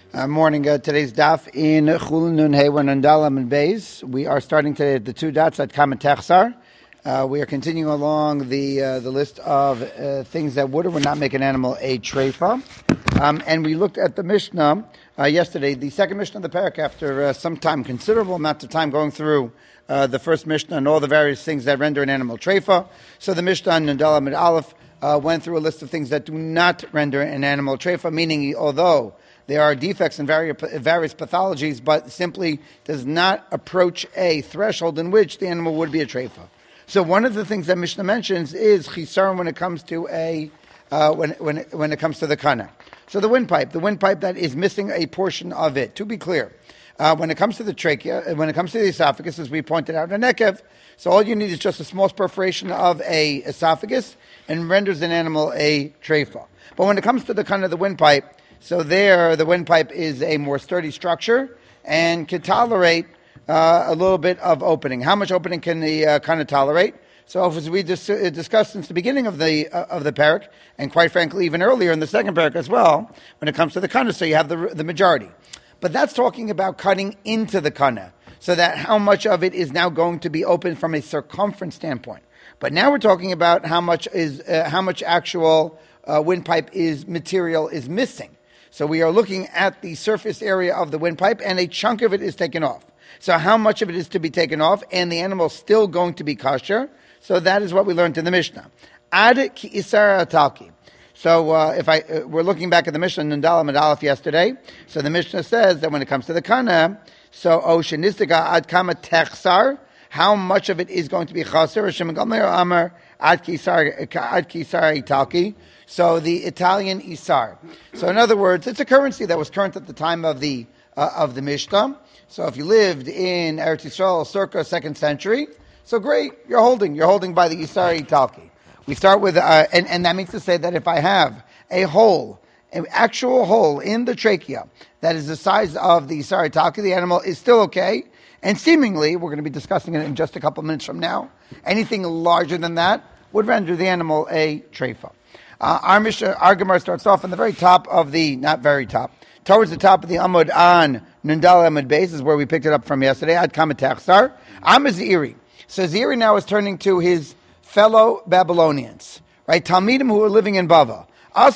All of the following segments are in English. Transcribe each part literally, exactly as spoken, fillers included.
Uh, morning. Uh, today's daf in Chulin Nun Hey Nun Dalam and Beis. We are starting today at the two dots at Kamat Techsar. Uh, we are continuing along the uh, the list of uh, things that would or would not make an animal a treifa. Um, and we looked at the Mishnah uh, yesterday, the second Mishnah of the parak, after uh, some time, considerable amount of time going through uh, the first Mishnah and all the various things that render an animal treifa. So the Mishnah in Nun Dalam and Aleph uh, went through a list of things that do not render an animal treifa, meaning although there are defects in various, various pathologies, but simply does not approach a threshold in which the animal would be a treifa. So one of the things that Mishnah mentions is chisaron when it comes to a uh, when when when it comes to the kana. So the windpipe, the windpipe that is missing a portion of it. To be clear, uh, when it comes to the trachea, when it comes to the esophagus, as we pointed out in nekev, so all you need is just a small perforation of a esophagus and renders an animal a treifa. But when it comes to the kana, the windpipe, so there, the windpipe is a more sturdy structure and can tolerate uh, a little bit of opening. How much opening can the uh, kind of tolerate? So, as we dis- discussed since the beginning of the uh, of the parak, and quite frankly, even earlier in the second parak as well, when it comes to the kana, so you have the the majority. But that's talking about cutting into the kana, so that how much of it is now going to be open from a circumference standpoint. But now we're talking about how much is uh, how much actual uh, windpipe is material is missing. So we are looking at the surface area of the windpipe, and a chunk of it is taken off. So how much of it is to be taken off, and the animal is still going to be kosher? So that is what we learned in the Mishnah. Ad ki isar atalki. So uh, if I uh, we're looking back at the Mishnah in Dalam and Aleph yesterday. So the Mishnah says that when it comes to the kana, so o shenistika ad kama techsar, how much of it is going to be chaser? Hashem Gomer Amar ad ki isar ad ki isar italki. So the Italian isar. So in other words, it's a currency that was current at the time of the uh, of the Mishnah. So if you lived in Eretz Yisrael circa second century, so great, you're holding. You're holding by the isar italki. We start with, uh, and, and that means to say that if I have a hole, an actual hole in the trachea that is the size of the isar italki, the animal is still okay. And seemingly, we're going to be discussing it in just a couple minutes from now, anything larger than that would render the animal a treifa. Uh, our Mishnah, our Gemara starts off on the very top of the, not very top, towards the top of the Amud on Nundal Amud Beis is where we picked it up from yesterday. Ad Kamat Techsar. Am Ziri. So Ziri now is turning to his fellow Babylonians, right? Talmidim who are living in Bava.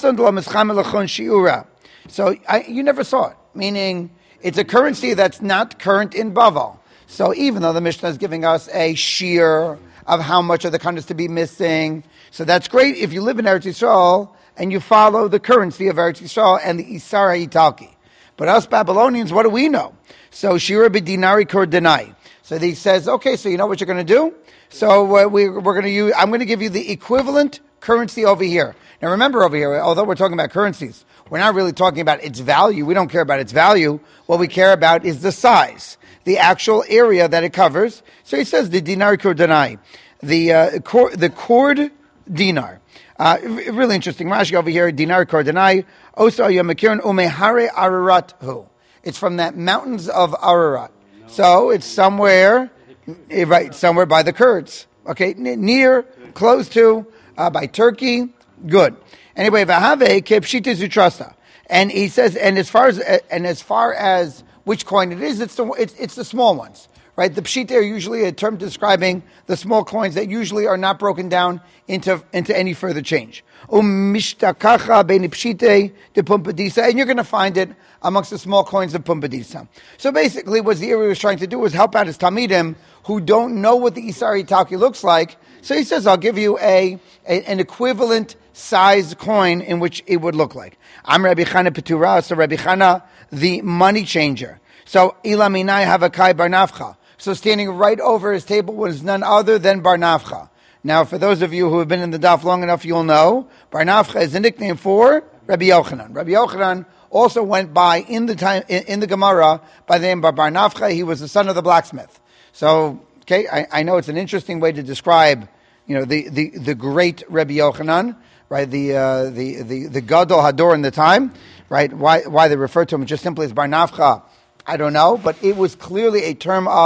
So I, you never saw it, meaning it's a currency that's not current in Bavel. So even though the Mishnah is giving us a shear of how much of the kind is to be missing, so that's great if you live in Eretz Yisrael and you follow the currency of Eretz Yisrael and the Isar HaItalki. But us Babylonians, what do we know? So Shira b'dinari kur denai. So he says, okay, so you know what you're going to do? So uh, we, we're going to use, I'm going to give you the equivalent currency over here. Now remember over here, although we're talking about currencies, we're not really talking about its value. We don't care about its value. What we care about is the size, the actual area that it covers. So he says the dinar kur denai, the uh, cor- the cord dinar. Uh, really interesting. Rashi over here, dinar kur denai, osa yamakiran umehare ararat hu. It's from the mountains of Ararat. So it's somewhere, right, somewhere by the Kurds. Okay, near, close to, uh, by Turkey. Good. Anyway, v'have kepshita zutrasa. And he says, and as far as and as far as which coin it is, it's the it's, it's the small ones, right? The pshita are usually a term describing the small coins that usually are not broken down into into any further change. Ummishtakacha bein pshite de pumpadisa, and you're going to find it amongst the small coins of pumpadisa. So basically, what Ziri was trying to do was help out his talmidim who don't know what the Isar Italki looks like. So he says, I'll give you a, a an equivalent size coin in which it would look like. I'm Rabbi Chana Petura, so Rabbi Chana, the money changer. So Ilaminai Havakai Barnavcha. So standing right over his table was none other than Barnavcha. Now, for those of you who have been in the daf long enough, you'll know Barnavcha is a nickname for Rabbi Yochanan. Rabbi Yochanan also went by in the time in, in the Gemara by the name of Barnavcha. He was the son of the blacksmith. So, okay, I, I know it's an interesting way to describe, you know, the, the, the great Rabbi Yochanan, right? The uh, the the the Gadol Hador in the time, right? Why why they refer to him just simply as Barnavcha, I don't know, but it was clearly a term of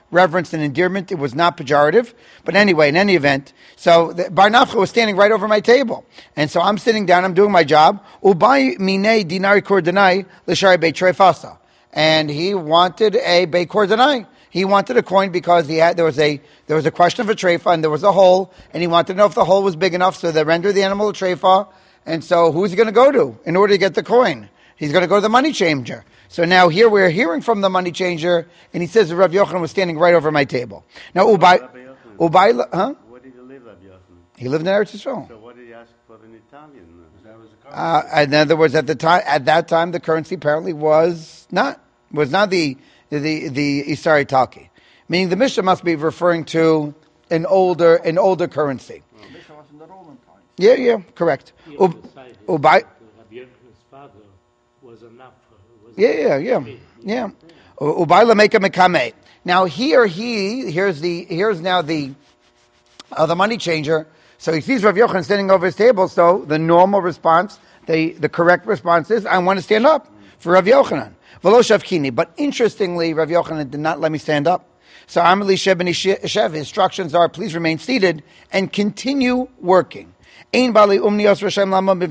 reverence and endearment. It was not pejorative. But anyway, in any event, so the, Bar Nafcha was standing right over my table. And so I'm sitting down, I'm doing my job. Ubai minei dinari kordanai l'shari beit trefasa. And he wanted a beit kordanai. He wanted a coin because he had there was a there was a question of a treifa and there was a hole, and he wanted to know if the hole was big enough so they rendered the animal a treifa. And so who's he going to go to in order to get the coin? He's going to go to the money changer. So now here we're hearing from the money changer, and he says that Rav Yochanan was standing right over my table. Now Ubay, Ubay, huh? Where did he live, Rav Yochanan? He lived in Eretz Yisrael. So what did he ask for in Italian? That was the uh, in other words, at the time, at that time, the currency apparently was not was not the the the Isari Talki. Meaning the Mishnah must be referring to an older an older currency. The Mishnah was in the Roman times. Yeah, yeah, correct. Ub- Ubay. His father was enough. Was Yeah, yeah, yeah, yeah. Ubayla make a mekame. Now here he here's the here's now the uh, the money changer. So he sees Rav Yochanan standing over his table. So the normal response, the the correct response is, I want to stand up for Rav Yochanan. V'lo shavkini. But interestingly, Rav Yochanan did not let me stand up. So Amali Sheb and Shev, instructions are, please remain seated and continue working. And what an interesting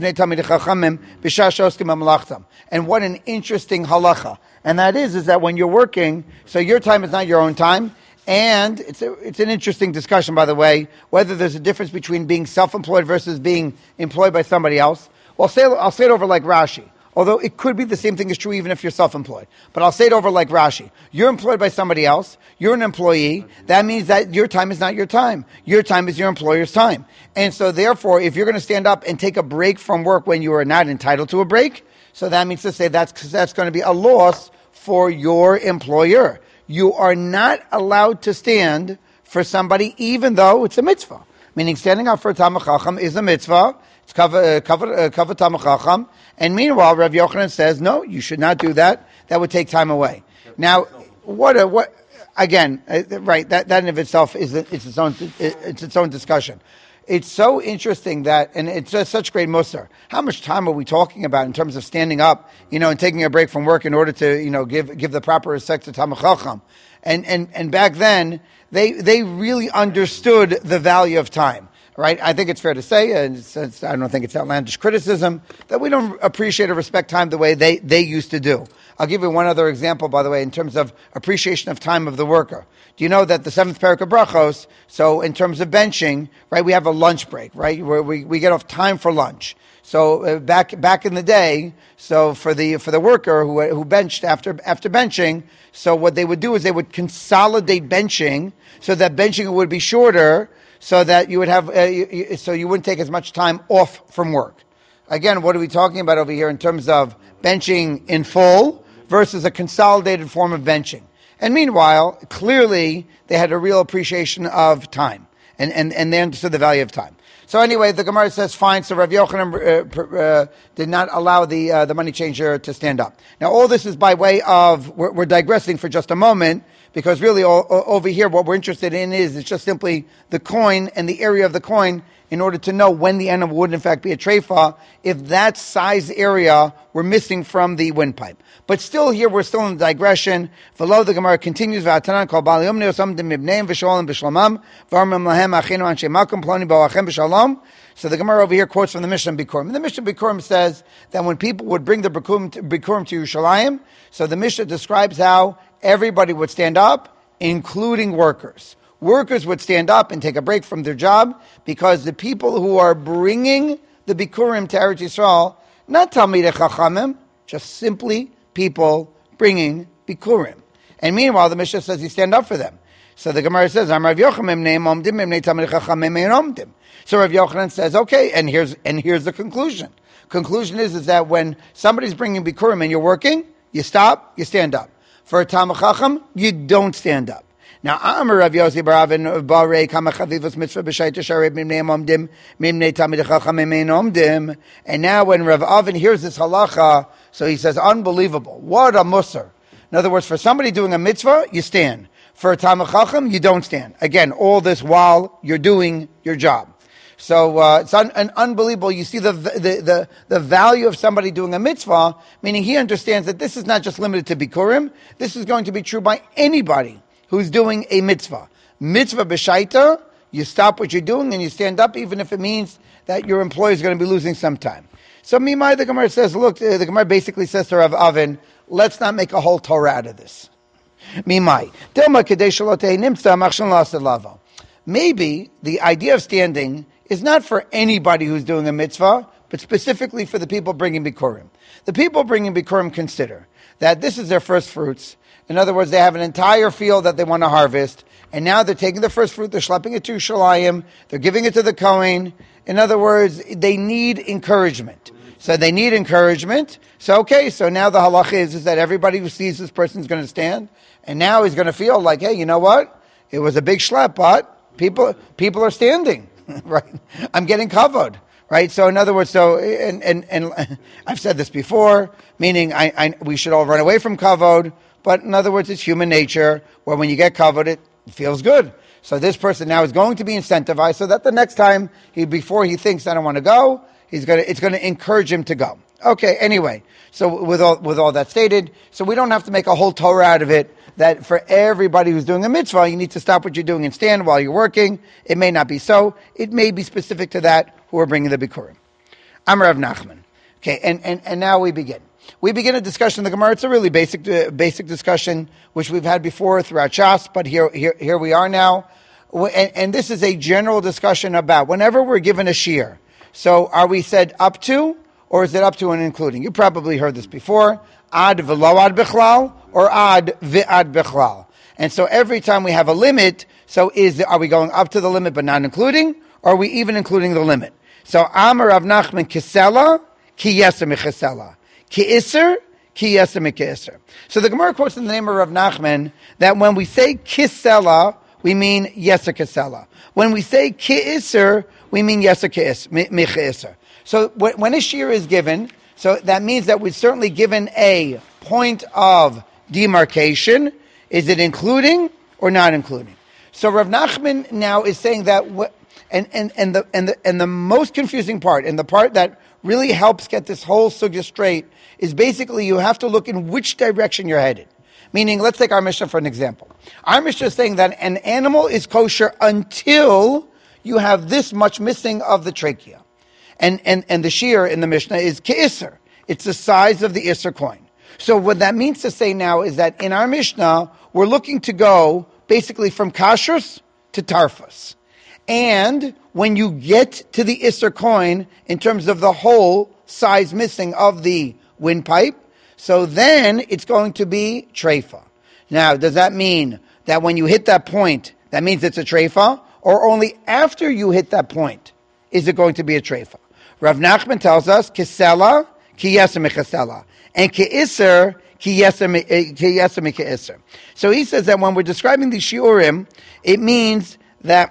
halacha. And that is, is that when you're working, so your time is not your own time. And it's a, it's an interesting discussion, by the way, whether there's a difference between being self-employed versus being employed by somebody else. Well, I'll say, I'll say it over like Rashi. Although it could be the same thing is true even if you're self-employed. But I'll say it over like Rashi. You're employed by somebody else. You're an employee. That means that your time is not your time. Your time is your employer's time. And so therefore, if you're going to stand up and take a break from work when you are not entitled to a break, so that means to say that's, that's going to be a loss for your employer. You are not allowed to stand for somebody even though it's a mitzvah. Meaning standing up for a Talmid Chacham is a mitzvah. It's cover cover cover Talmid Chacham. And meanwhile, Rav Yochanan says, no, you should not do that. That would take time away. Now, what a, what again? Uh, right, that that in of itself is a, it's its own it's its own discussion. It's so interesting that, and it's just such great musar. How much time are we talking about in terms of standing up, you know, and taking a break from work in order to, you know, give give the proper respect to Talmid Chacham? And and and back then, they they really understood the value of time. Right, I think it's fair to say, and it's, it's, I don't think it's outlandish criticism, that we don't appreciate or respect time the way they, they used to do. I'll give you one other example, by the way, in terms of appreciation of time of the worker. Do you know that the seventh parak of Brachos, so in terms of benching, right, we have a lunch break, right, where we, we get off time for lunch. So uh, back back in the day, so for the for the worker who who benched after after benching, so what they would do is they would consolidate benching so that benching would be shorter, so that you would have, uh, you, so you wouldn't take as much time off from work. Again, what are we talking about over here in terms of benching in full versus a consolidated form of benching? And meanwhile, clearly they had a real appreciation of time, and, and, and they understood the value of time. So anyway, the Gemara says, fine, so Rav Yochanan uh, uh, did not allow the uh, the money changer to stand up. Now all this is by way of, we're, we're digressing for just a moment, because really all, all, over here what we're interested in is it's just simply the coin and the area of the coin in order to know when the animal would in fact be a treifa, if that size area were missing from the windpipe. But still here we're still in the digression. Below the Gemara continues, V'atanan kol bal yomni osam dim mibneim v'sholem b'shlomam v'armim lahem achinu anshe makom ploni bo'achem b'shalom. So the Gemara over here quotes from the Mishnah Bikurim. And the Mishnah Bikurim says that when people would bring the Bikurim to, Bikurim to Yerushalayim, so the Mishnah describes how everybody would stand up, including workers. Workers would stand up and take a break from their job because the people who are bringing the Bikurim to Eretz Yisrael, not Talmidei Chachamim, just simply people bringing Bikurim. And meanwhile, the Mishnah says you stand up for them. So the Gemara says, "Am Rav Yochanan mnei omdim mnei Talmidei Chachamim ein omdim." So Rav Yochanan says, okay, and here's and here's the conclusion. Conclusion is is that when somebody's bringing Bikurim and you're working, you stop, you stand up. For a Talmid Chacham, you don't stand up. Now, Amar Rav Yossi bar Avin Barei Kama Chavivos Mitzvah B'Shai Tesharei Mimnei Omdim Mimnei Talmidei Chachamim Ein Omdim. And now, when Rav Avin hears this halacha, so he says, unbelievable! What a musar! In other words, for somebody doing a mitzvah, you stand. For a Talmid Chacham, you don't stand. Again, all this while you're doing your job. So uh, it's un- un- unbelievable. You see the, the the the value of somebody doing a mitzvah, meaning he understands that this is not just limited to Bikurim. This is going to be true by anybody who's doing a mitzvah. Mitzvah b'shaita, you stop what you're doing and you stand up, even if it means that your employer is going to be losing some time. So Mimai, the Gemara says, look, the Gemara basically says to Rav Avin, let's not make a whole Torah out of this. Mimai. Maybe the idea of standing is not for anybody who's doing a mitzvah, but specifically for the people bringing Bikurim. The people bringing Bikurim consider that this is their first fruits. In other words, they have an entire field that they want to harvest, and now they're taking the first fruit, they're schlepping it to Yerushalayim, they're giving it to the Kohen. In other words, they need encouragement. So they need encouragement. So okay, so now the halacha is, is that everybody who sees this person is going to stand, and now he's going to feel like, hey, you know what? It was a big schlep, but people people are standing, right? I'm getting covered, right? So in other words, so and and, and I've said this before, meaning I, I we should all run away from kavod, but in other words, it's human nature where when you get covered, it feels good. So this person now is going to be incentivized so that the next time he before he thinks I don't want to go, he's gonna it's going to encourage him to go. Okay, anyway, so with all with all that stated, so we don't have to make a whole Torah out of it, that for everybody who's doing a mitzvah, you need to stop what you're doing and stand while you're working. It may not be so. It may be specific to that who are bringing the Bikurim. Amar Rav Nachman. Okay, and, and, and now we begin. We begin a discussion in the Gemara. It's a really basic uh, basic discussion, which we've had before throughout Shas, but here, here, here we are now. And, and this is a general discussion about whenever we're given a shiur. So are we said up to, or is it up to and including? You probably heard this before. Ad v'lo ad bichlal, or ad v'ad bichlal. And so every time we have a limit, so is are we going up to the limit but not including, or are we even including the limit? So Amar Rav Nachman kisela, ki yeser mechesela. Ki iser, ki yeser mekeiser. So the Gemara quotes in the name of Rav Nachman that when we say kisela, we mean yeser kisela. When we say ki iser, we mean yeser mekeiser. So when a shiur is given, so that means that we've certainly given a point of demarcation. Is it including or not including? So Rav Nachman now is saying that, and, and, and, the, and, the, and the most confusing part, and the part that really helps get this whole sugya straight, is basically you have to look in which direction you're headed. Meaning, let's take our Mishnah for an example. Our Mishnah is saying that an animal is kosher until you have this much missing of the trachea. And, and, and the shiur in the Mishnah is ke'isr. It's the size of the isser coin. So what that means to say now is that in our Mishnah, we're looking to go basically from kashrus to tarfus. And when you get to the isser coin, in terms of the whole size missing of the windpipe, so then it's going to be treifa. Now, does that mean that when you hit that point, that means it's a treifa? Or only after you hit that point is it going to be a treifa? Rav Nachman tells us, kisela, ki yeser mechesela. And ki-iser, ki yeser mi-ki-iser. So he says that when we're describing the shiurim, it means that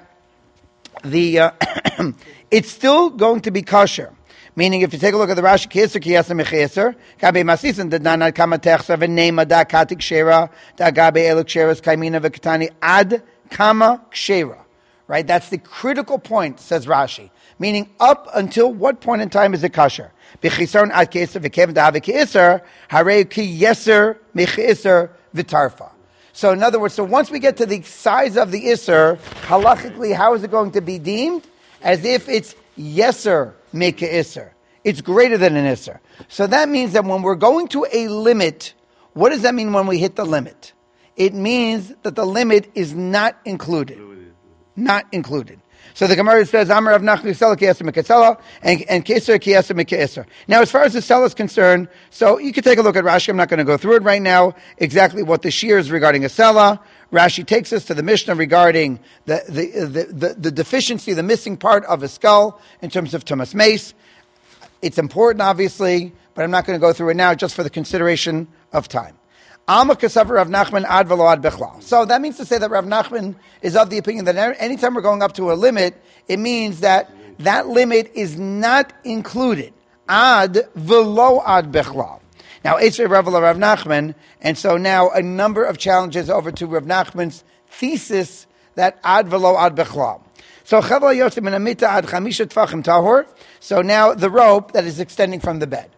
the uh, it's still going to be kosher. Meaning, if you take a look at the Rashi, ki-iser, ki yeser mi-ki-iser, gabe masisin, da nanad kama techsa, v'nema da katik shera, da gabe eluk sheras, kaimina v'katani, ad kama kshera. Right? That's the critical point, says Rashi. Meaning, up until what point in time is it kosher? B'chisaron ad keiser v'kev da'ave keiser, harei ki yeser mecheiser v'tarfa. So in other words, so once we get to the size of the iser, halachically, how is it going to be deemed? As if it's yeser mekeiser. It's greater than an iser. So that means that when we're going to a limit, what does that mean when we hit the limit? It means that the limit is not included. Not included. So the Gemara says, Amar Rav Nachman kisela ki yeser mekesela, and and keiser ki yeser mekeiser. Now, as far as the sela is concerned, so you can take a look at Rashi. I'm not going to go through it right now. Exactly what the shiur is regarding a sela. Rashi takes us to the Mishnah regarding the the the, the, the deficiency, the missing part of a skull in terms of tumas meis. It's important, obviously, but I'm not going to go through it now, just for the consideration of time. Alma kasav Rav Nachman ad v'lo ad bechlal. So that means to say that Rav Nachman is of the opinion that anytime we're going up to a limit, it means that that limit is not included. Ad v'lo ad bechlal. Now, it's Rav Rav Nachman, and so now a number of challenges over to Rav Nachman's thesis that ad v'lo ad bechlal. So chaval yotzim min amita ad chamisha tfachim tahor. So now the rope that is extending from the bed.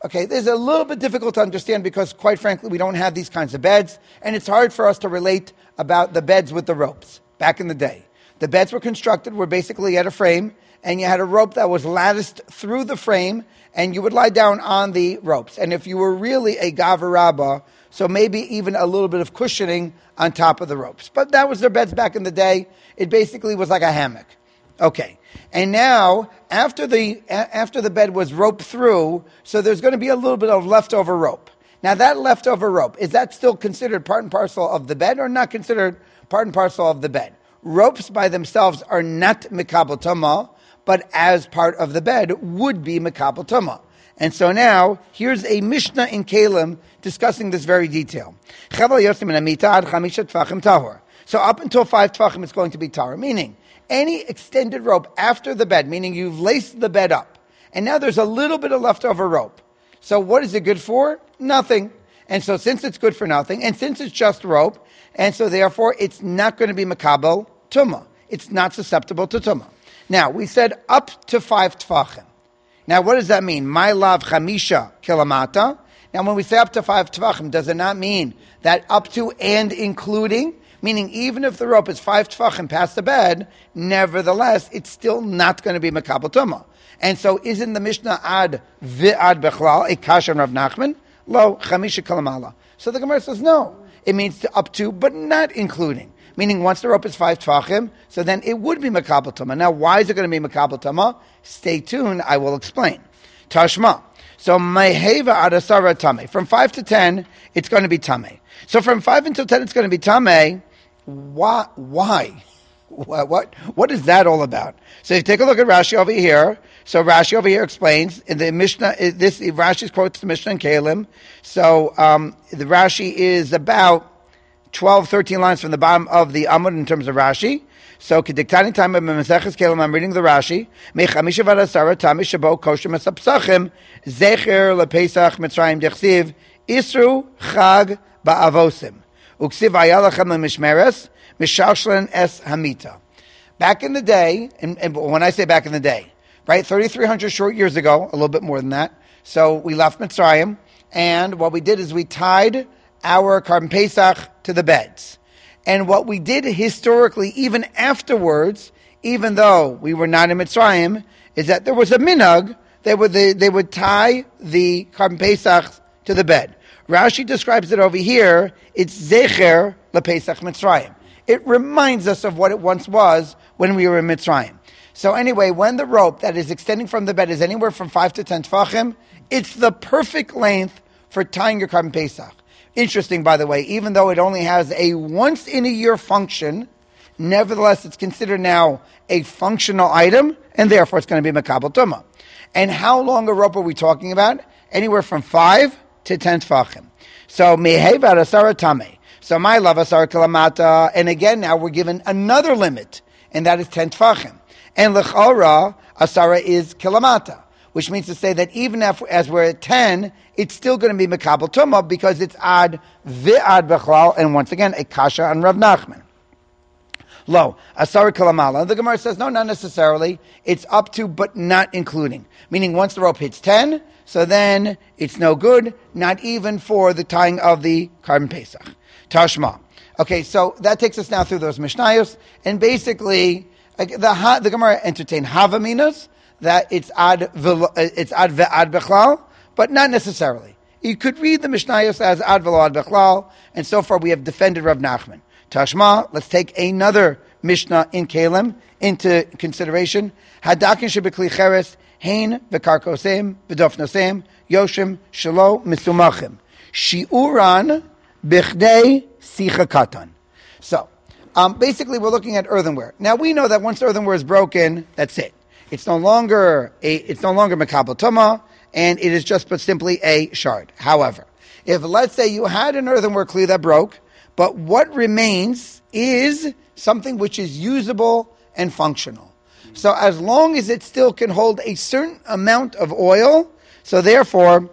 Okay, this is a little bit difficult to understand because, quite frankly, we don't have these kinds of beds, and it's hard for us to relate about the beds with the ropes. Back in the day, the beds were constructed were basically at a frame, and you had a rope that was latticed through the frame, and you would lie down on the ropes. And if you were really a Gava Rabbah, so maybe even a little bit of cushioning on top of the ropes. But that was their beds back in the day. It basically was like a hammock. Okay. And now, after the after the bed was roped through, so there's going to be a little bit of leftover rope. Now, that leftover rope, is that still considered part and parcel of the bed or not considered part and parcel of the bed? Ropes by themselves are not Mikabel Tumah, but as part of the bed would be Mikabel Tumah. And so now, here's a Mishnah in Kalim discussing this very detail. So up until five Tvachim, it's going to be Tahor, meaning any extended rope after the bed, meaning you've laced the bed up, and now there's a little bit of leftover rope. So what is it good for? Nothing. And so since it's good for nothing, and since it's just rope, and so therefore it's not going to be Makabel Tumah. It's not susceptible to Tumah. Now, we said up to five Tvachim. Now, what does that mean? My lav chamisha kilamata. Now, when we say up to five Tvachim, does it not mean that up to and including? Meaning, even if the rope is five Tvachim past the bed, nevertheless, it's still not going to be Makabel Tumah. And so, isn't the Mishnah ad vi'ad bechlal, a kasha Rav Nachman? Lo, chamisha kalamala. So the Gemara says, no. It means to up to, but not including. Meaning, once the rope is five Tvachim, so then it would be Makabel Tumah. Now, why is it going to be Makabel Tumah? Stay tuned, I will explain. Tashma. So, Meheva adasara Tameh. From five to ten, it's going to be Tameh. So, from five until ten, it's going to be Tameh. Why? Why? What, what? What is that all about? So you take a look at Rashi over here. So Rashi over here explains in the Mishnah. This Rashi quotes the Mishnah in Kalim. So um, the Rashi is about twelve, thirteen lines from the bottom of the Amud in terms of Rashi. So Kediktani time of Maseches Kalim. I'm reading the Rashi. Mechamisha v'adasara tamish shabo kosher mesapsachim zecher lepesach mitzrayim dechsiv isru chag ba'avosim. Uksiv ayalachem lemishmeres mishalshlen es hamita. Back in the day, and, and when I say back in the day, right, thirty-three hundred short years ago, a little bit more than that. So we left Mitzrayim, and what we did is we tied our Karban Pesach to the beds. And what we did historically, even afterwards, even though we were not in Mitzrayim, is that there was a minhag. They would they, they would tie the Karban Pesach to the bed. Rashi describes it over here. It's Zecher LePesach Mitzrayim. It reminds us of what it once was when we were in Mitzrayim. So anyway, when the rope that is extending from the bed is anywhere from five to ten Tvachim, it's the perfect length for tying your Karban Pesach. Interesting, by the way, even though it only has a once-in-a-year function, nevertheless, it's considered now a functional item, and therefore it's going to be Makabel Tumah. And how long a rope are we talking about? Anywhere from five to ten Tvachim. So, Mehevad Asara Tameh. So, my love Asara Kalamata, and again, now we're given another limit, and that is ten Tvachim. And L'chara, Asara is Kalamata, which means to say that even if, as we're at ten, it's still going to be Makabel Tumah because it's Ad Vi'ad Bechlal, and once again, a Kasha on Rav Nachman. Lo, Asara Kalamala. The Gemara says, no, not necessarily. It's up to, but not including. Meaning once the rope hits ten, so then it's no good, not even for the tying of the Karban Pesach. Tashma. Okay, so that takes us now through those Mishnayos, and basically, the, the Gemara entertained Havaminas, that it's ad it's ad ve'ad bechlal, but not necessarily. You could read the Mishnayos as ad ve'lo ad bechlal, and so far we have defended Rav Nachman. Tashma, let's take another Mishnah in Kalim into consideration. Hadakin shebekli cheres hein v'karkosem v'dofnosem yoshim shelo misumachim shiuran bichdei sicha katan. So, um, basically we're looking at earthenware. Now we know that once earthenware is broken, that's it. It's no longer a, it's no longer Makabel Tumah, and it is just but simply a shard. However, if let's say you had an earthenware kli that broke, but what remains is something which is usable and functional. So as long as it still can hold a certain amount of oil, so therefore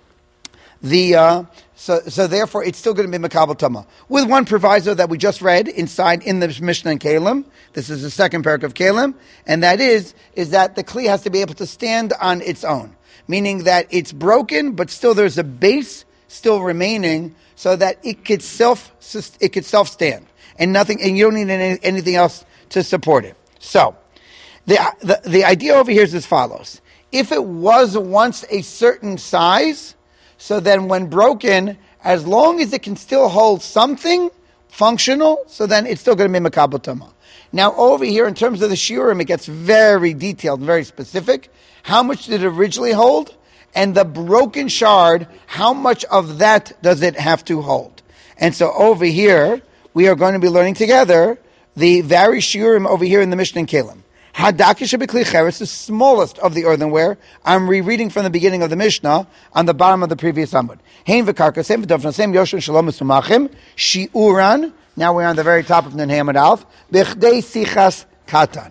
the uh, so so therefore it's still going to be Makabel Tumah. With one proviso that we just read inside in the Mishnah in Kalim. This is the second parak of Kalim, and that is is that the kli has to be able to stand on its own. meaning that it's broken, but still there's a base still remaining, so that it could self it could self stand, and nothing, and you don't need any, anything else to support it. So, the, the the idea over here is as follows: if it was once a certain size, so then when broken, as long as it can still hold something functional, so then it's still going to be Makabel Tuma. Now over here, in terms of the shiurim, it gets very detailed, very specific. How much did it originally hold? And the broken shard, how much of that does it have to hold? And so over here, we are going to be learning together the various shiurim over here in the Mishnah and Kalim. Hadakish b'kli cheres, the smallest of the earthenware. I'm rereading from the beginning of the Mishnah on the bottom of the previous Amud. Hein v'karka, same v'dofna, same yoshin shalom esumachim, shiuran. Now we're on the very top of Nun Hey Amud Aleph. B'chdei sichas katan.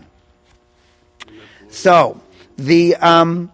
So, the, um,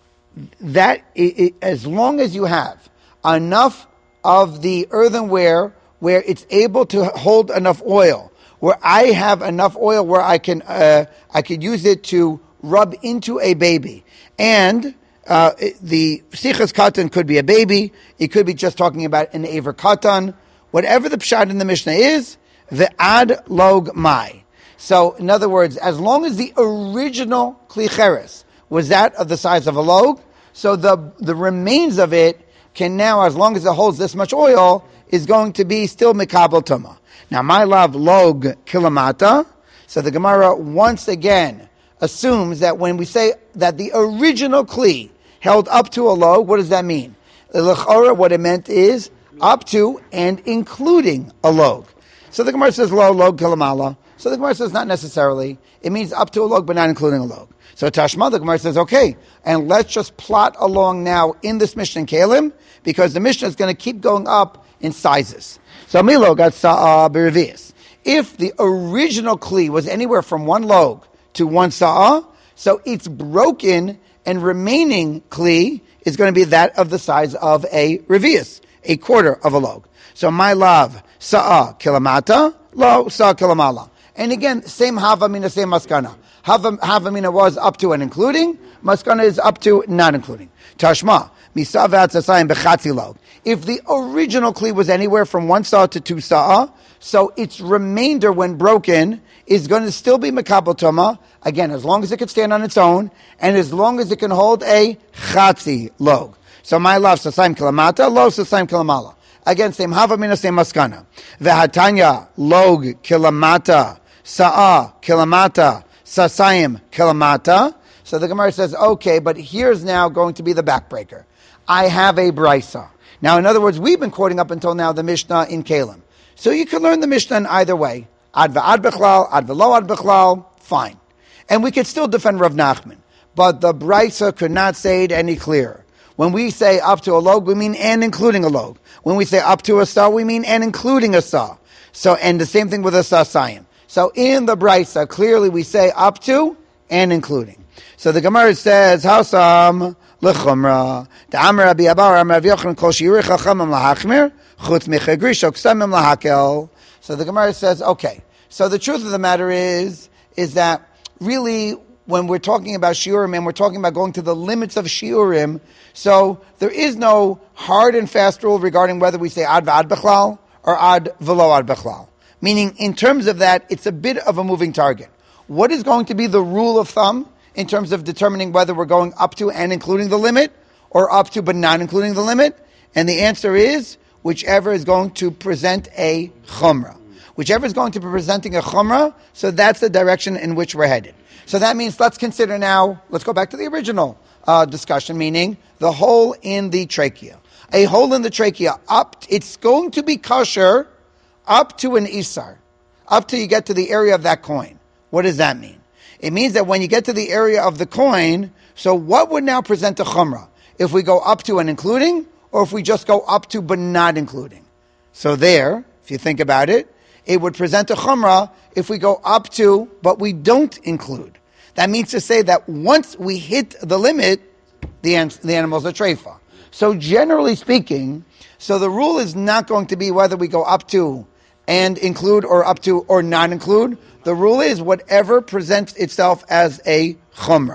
that, it, it, as long as you have enough of the earthenware where it's able to hold enough oil, where I have enough oil where I can uh, I could use it to rub into a baby. And uh, it, the sichas katan could be a baby, it could be just talking about an aver katan. Whatever the pshat in the Mishnah is, the ad log mai. So, in other words, as long as the original kli cheres was that of the size of a log, so the the remains of it can now, as long as it holds this much oil, is going to be still mikabel tuma. Now, my love, log kilamata. So the Gemara once again assumes that when we say that the original kli held up to a log, what does that mean? L'chora, what it meant is up to and including a log. So the Gemara says lo log kilamala. So the Gemara says not necessarily. It means up to a log, but not including a log. So Tashma, the Gemara says, okay, and let's just plot along now in this Mishnah in Kalim, because the Mishnah is going to keep going up in sizes. So Milo got Sa'ah B'Revius. If the original Kli was anywhere from one log to one Sa'ah, so it's broken and remaining Kli is going to be that of the size of a Revius, a quarter of a log. So my love, Sa'ah Kilamata, Lo Sa'ah Kilamala. And again, same Havamina, same Maskana. Havamina was up to and including, Maskana is up to not including. Tashma, Misavat Sasayim Bechatzi Log. If the original Kli was anywhere from one Sa'ah to two Sa'ah, so its remainder when broken is going to still be Makabel Tuma, again, as long as it can stand on its own, and as long as it can hold a Chatzi Log. So my love, Sasayim Kilamata, Lo Sasayim Kilamala. Again, same Havamina, same Maskana. Vehatanya, Log Kilamata, Sa'ah Kilamata, Sasayim Kilamata. So the Gemara says, okay, but here's now going to be the backbreaker. I have a brisa. Now, in other words, we've been quoting up until now the Mishnah in Kalim. So you can learn the Mishnah in either way. Ad v'ad bechlal, ad v'lo ad bechlal, fine. And we could still defend Rav Nachman. But the brisa could not say it any clearer. When we say up to a log, we mean and including a log. When we say up to a saw, we mean and including a saw. So, and the same thing with a sasayim. So in the brisa, clearly we say up to and including. So the Gemara says, Hausam lechumra. Ta'amar Rabbi Abar, Amar Rav Yochanan, kol shiurei chachamim lahachmir, chutz mechagrish, oksamim lahakel. So the Gemara says, okay. So the truth of the matter is, is that really, when we're talking about shiurim and we're talking about going to the limits of shiurim, so there is no hard and fast rule regarding whether we say ad v'ad bechlal or ad v'lo ad bechlal. Meaning, in terms of that, it's a bit of a moving target. What is going to be the rule of thumb in terms of determining whether we're going up to and including the limit, or up to but not including the limit? And the answer is, whichever is going to present a chumrah. Whichever is going to be presenting a chumrah, so that's the direction in which we're headed. So that means, let's consider now, let's go back to the original uh, discussion, meaning the hole in the trachea. A hole in the trachea, up, it's going to be kosher up to an isar, up till you get to the area of that coin. What does that mean? It means that when you get to the area of the coin, so what would now present a chumrah? If we go up to and including, or if we just go up to but not including? So there, if you think about it, it would present a chumrah if we go up to, but we don't include. That means to say that once we hit the limit, the, an- the animals are treifa. So generally speaking, so the rule is not going to be whether we go up to and include or up to or not include. The rule is whatever presents itself as a chumrah.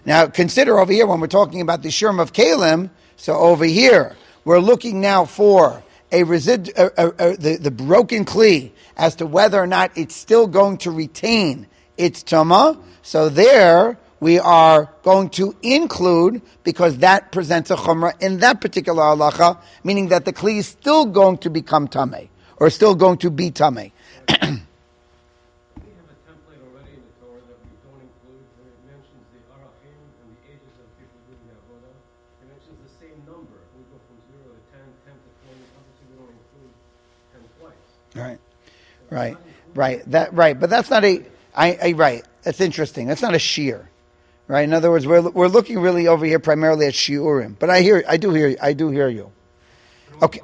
Now consider over here when we're talking about the Shurim of Kalim, so over here we're looking now for a resid, uh, uh, uh, the, the broken kli as to whether or not it's still going to retain its tuma. So there we are going to include, because that presents a chumrah in that particular halacha, meaning that the kli is still going to become tameh, or still going to be tameh. We have a template already in the Torah that we don't include, where it mentions the arachim and the ages of people doing the avodah. It mentions the same number. We go from zero to ten, ten to twenty. Obviously, we don't include ten twice. Right, right, right. That right, but that's not a. I, I right. That's interesting. That's not a shear, right? In other words, we're we're looking really over here primarily at shiurim. But I hear, I do hear, I do hear you. Okay.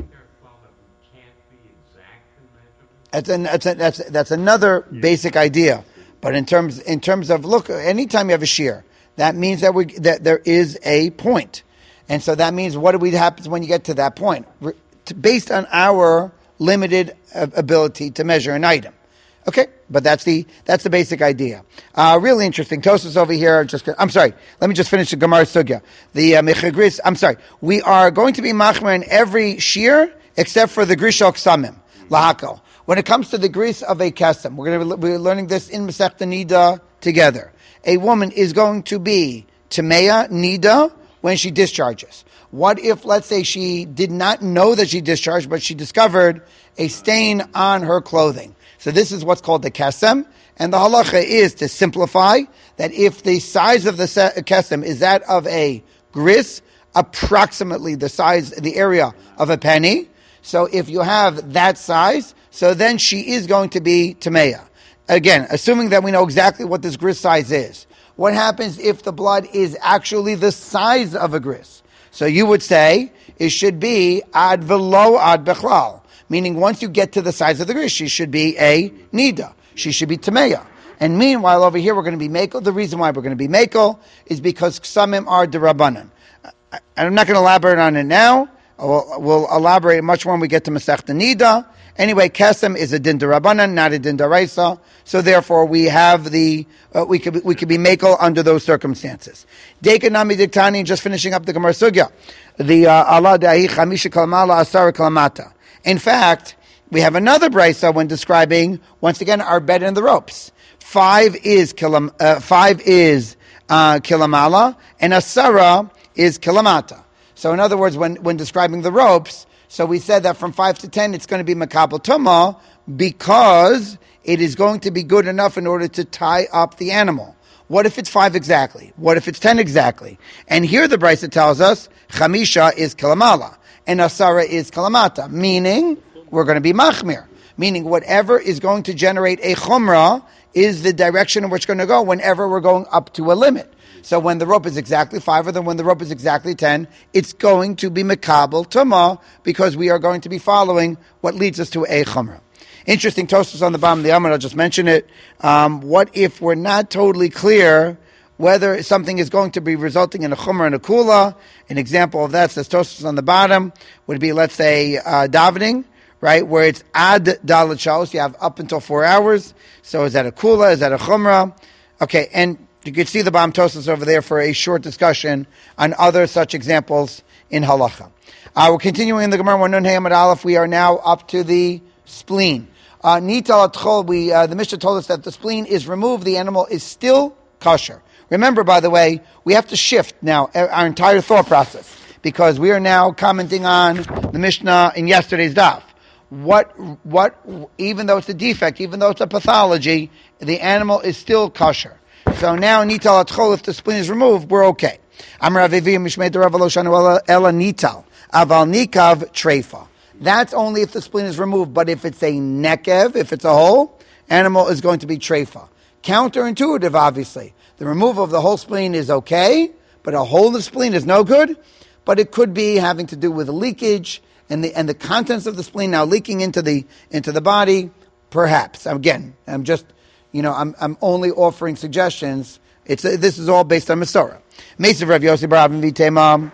That's an, that's a, that's that's another basic idea. But in terms in terms of look, anytime you have a shear, that means that we that there is a point, and so that means what do we happens when you get to that point, Re, to, based on our limited uh, ability to measure an item. Okay, but that's the that's the basic idea. Uh, really interesting. Tosfos over here. Just I'm sorry. Let me just finish the Gemara Sugya. The uh, Mechagris. I'm sorry. We are going to be machmer in every shear except for the Grishal Ksamim Lahakal. When it comes to the gris of a kesem, we're going to be learning this in Masechta Nida together. A woman is going to be Tameya Nida when she discharges. What if, let's say, she did not know that she discharged, but she discovered a stain on her clothing? So this is what's called the kesem, and the halacha is to simplify that if the size of the kesem is that of a gris, approximately the size, the area of a penny. So if you have that size, so then she is going to be tameya. Again, assuming that we know exactly what this gris size is. What happens if the blood is actually the size of a gris? So you would say it should be ad velo ad bechlal. Meaning once you get to the size of the gris, she should be a nida. She should be tameya. And meanwhile, over here, we're going to be mekel. The reason why we're going to be mekel is because ksamim are derabanan. I'm not going to elaborate on it now. We'll, we'll elaborate much more when we get to Masechta Nida. Anyway, kesem is a din derabanan, not a din deraisa. So therefore, we have the uh, we could we could be mekel under those circumstances. Dekanami diktani. Just finishing up the Gemara Sugya. The Allah dahi chamisha kalmala asara kalmata. In fact, we have another brisa when describing once again our bed and the ropes. Five is kilam, uh, five is uh, kilamala, and asara is kilamata. So in other words, when, when describing the ropes, so we said that from five to ten, it's going to be makabel tumah because it is going to be good enough in order to tie up the animal. What if it's five exactly? What if it's ten exactly? And here the brisa tells us chamisha is kalamala and asara is kalamata, meaning we're going to be machmir, meaning whatever is going to generate a chumrah is the direction in which it's going to go whenever we're going up to a limit. So when the rope is exactly five, or then when the rope is exactly ten, it's going to be mekabel tumah because we are going to be following what leads us to a chumrah. Interesting Tosfos on the bottom of the Amud, I'll just mention it. Um, what if we're not totally clear whether something is going to be resulting in a chumrah and a kula? An example of that, says Tosfos on the bottom, would be, let's say, uh, davening, right, where it's ad dalet shalos, you have up until four hours. So is that a kula? Is that a chumrah? Okay, and you can see the bottom Tosfos over there for a short discussion on other such examples in halacha. Uh, we're continuing in the Gemara, Nun Hey Amud Aleph. We are now up to the spleen. Uh, Nital Atchol, we, uh, the Mishnah told us that the spleen is removed, the animal is still kosher. Remember, by the way, we have to shift now our entire thought process because we are now commenting on the Mishnah in yesterday's daf. What, what, even though it's a defect, even though it's a pathology, the animal is still kosher. So now, Nital Atchol, if the spleen is removed, we're okay. Amar Avivi Mishmei Derav Lo Shanu Ela Nital Aval Nikav Treifa. That's only if the spleen is removed, but if it's a nekev, if it's a whole, animal is going to be treifa. Counterintuitive, obviously. The removal of the whole spleen is okay, but a hole in the spleen is no good, but it could be having to do with leakage and the and the contents of the spleen now leaking into the into the body, perhaps. Again, I'm just, you know, I'm I'm only offering suggestions. It's this is all based on Masorah. Mesav Rav Yossi bar Avin Vitemam.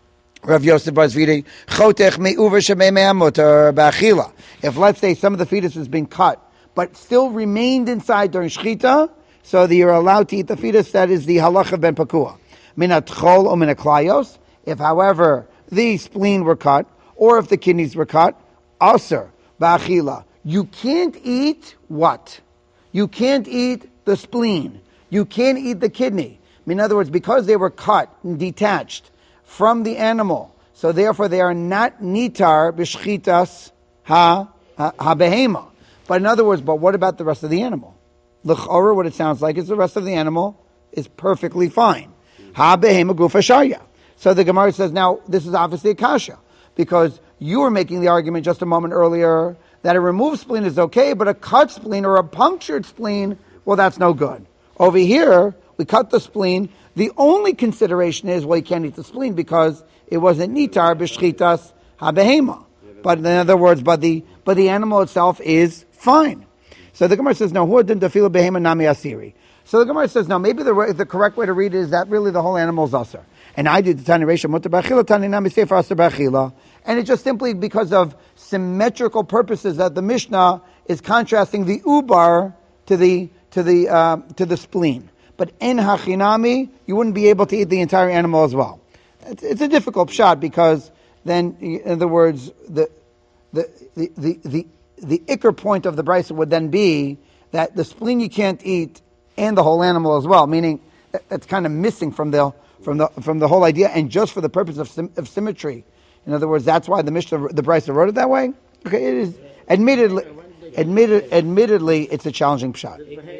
Rav Yosef Barzvidi, Chotech me'uver shemei me'amotar ba'achila. If, let's say, some of the fetus has been cut, but still remained inside during shechita, so that you're allowed to eat the fetus. That is the halacha ben pakua. Minat chol or minat klayos. If, however, the spleen were cut, or if the kidneys were cut, aser ba'achila. You can't eat what? You can't eat the spleen. You can't eat the kidney. In other words, because they were cut and detached from the animal, so therefore they are not nitar b'shchitas ha ha behema. But in other words, but what about the rest of the animal? L'chora, what it sounds like is the rest of the animal is perfectly fine. Ha behema gufa shaya. So the Gemara says, now this is obviously a kasha, because you were making the argument just a moment earlier that a removed spleen is okay, but a cut spleen or a punctured spleen, well, that's no good. Over here, we cut the spleen. The only consideration is, well, you can't eat the spleen because it wasn't nitar b'shchitas habehema. But in other words, but the but the animal itself is fine. So the Gemara says, no, hu din tefila behema nami asiri. So the Gemara says, no, maybe the the correct way to read it is that really the whole animal is aser. And I did the Tani Reisha mutar b'achila, Tani nami sefer aser b'achila. And it's just simply because of symmetrical purposes that the Mishnah is contrasting the ubar to the to the uh, to the spleen. But en hachinami, you wouldn't be able to eat the entire animal as well. It's, it's a difficult shot because then, in other words, the the the the the, the ikar point of the brisa would then be that the spleen you can't eat and the whole animal as well. Meaning, it's kind of missing from the from the from the whole idea, and just for the purpose of of symmetry. In other words, that's why the Mishnah, the brisa wrote it that way. Okay, it is admittedly, admitted, admittedly, it's a challenging shot.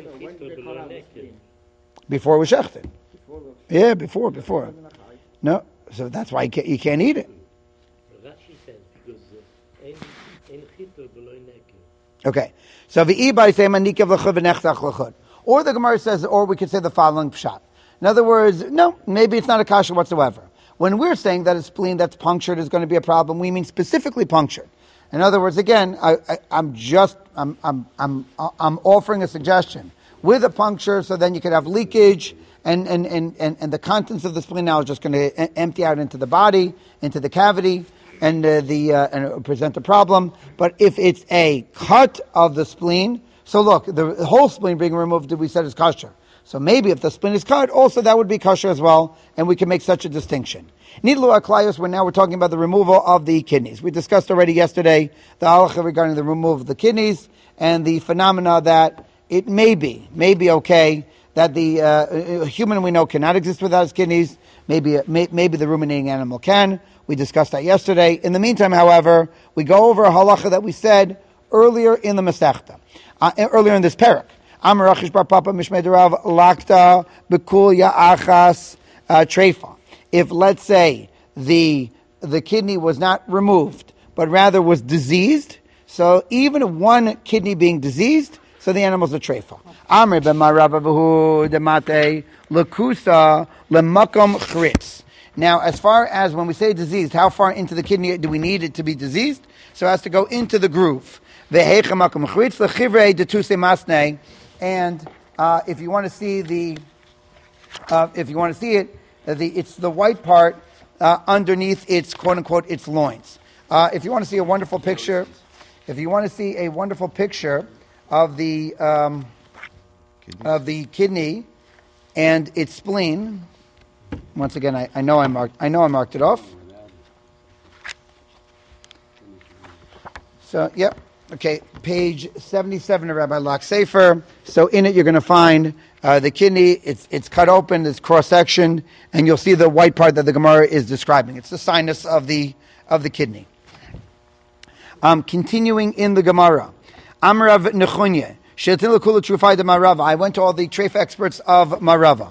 Before it was shechted. Yeah, before, before. No, so that's why you can't, you can't eat it. Okay, so v'ibai say manikav l'chud v'nechzach l'chud. Or the Gemara says, or we could say the following pshat. In other words, no, maybe it's not a kasha whatsoever. When we're saying that a spleen that's punctured is going to be a problem, we mean specifically punctured. In other words, again, I, I, I'm just, I'm, I'm, I'm, I'm offering a suggestion. With a puncture, so then you could have leakage, and, and, and, and, and the contents of the spleen now is just going to e- empty out into the body, into the cavity, and uh, the uh, and it present a problem. But if it's a cut of the spleen, so look, the whole spleen being removed, we said is kosher. So maybe if the spleen is cut, also that would be kosher as well, and we can make such a distinction. Nidlu aklayos, where now we're talking about the removal of the kidneys. We discussed already yesterday the halacha regarding the removal of the kidneys and the phenomena that it may be, may be okay that the uh, a human we know cannot exist without his kidneys. Maybe may, maybe the ruminating animal can. We discussed that yesterday. In the meantime, however, we go over a halacha that we said earlier in the Masechta, uh, earlier in this parak. Amar Rachish bar Papa Mishmei Derav Lakta Bekul Ya'achas Treifa. If, let's say, the the kidney was not removed, but rather was diseased, so even one kidney being diseased, so the animal's a treifa. Amr ben Marabahu demate lekusa lemakom chritz. Now, as far as when we say diseased, how far into the kidney do we need it to be diseased? So it has to go into the groove. Vehechamakom chritz lechivrei detuse masne. And uh, if you want to see the, uh, if you want to see it, uh, the it's the white part uh, underneath its quote unquote its loins. Uh, if you want to see a wonderful picture, if you want to see a wonderful picture of the um, of the kidney and its spleen, once again, I, I know I marked I know I marked it off. So, yep. Okay, page seventy-seven of Rabbi Lach Sefer. So in it you're going to find uh, the kidney. It's it's cut open, it's cross-sectioned, and you'll see the white part that the Gemara is describing. It's the sinus of the of the kidney. Um, continuing in the Gemara. Amrav Nechunya. Shetil Kula Trufai de Marava. I went to all the treif experts of Marava.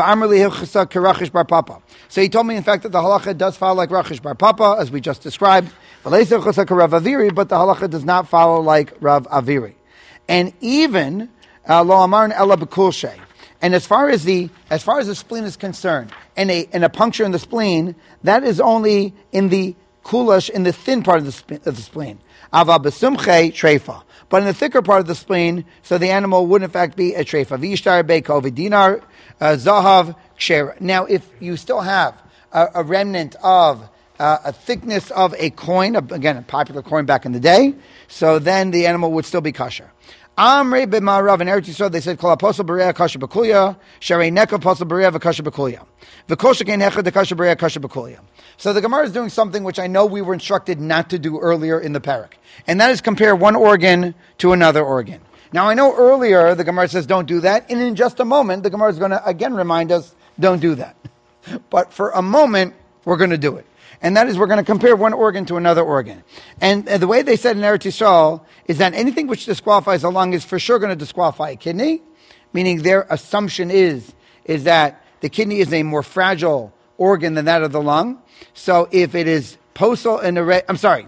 So he told me, in fact, that the halacha does follow like Rachish bar Papa, as we just described. But the halacha does not follow like Rav Aviri. And even lo amarin ella bekulshe. And as far as the as far as the spleen is concerned, and a and a puncture in the spleen, that is only in the kulash, in the thin part of the, sp- of the spleen. Ava besumche treifa. But in the thicker part of the spleen, so the animal would in fact be a treifa. V'ishtar beiko v'dinar zahav ksher. Now, if you still have a, a remnant of uh, a thickness of a coin, again, a popular coin back in the day, so then the animal would still be kosher. Amre b'ma'arav in Eretz Yisrael, they said, Kol apostle b'reya kasha b'kulya, sharei neka apostle b'reya v'kasha b'kulya. V'kol shekein hechad dekasha b'reya kasha b'kulya. So the Gemara is doing something which I know we were instructed not to do earlier in the parak. And that is compare one organ to another organ. Now I know earlier the Gemara says don't do that, and in just a moment the Gemara is going to again remind us, don't do that. But for a moment, we're going to do it. And that is, we're going to compare one organ to another organ. And uh, the way they said in Eretz Yisrael is that anything which disqualifies a lung is for sure going to disqualify a kidney, meaning their assumption is, is that the kidney is a more fragile organ than that of the lung. So if it is postal and array, I'm sorry,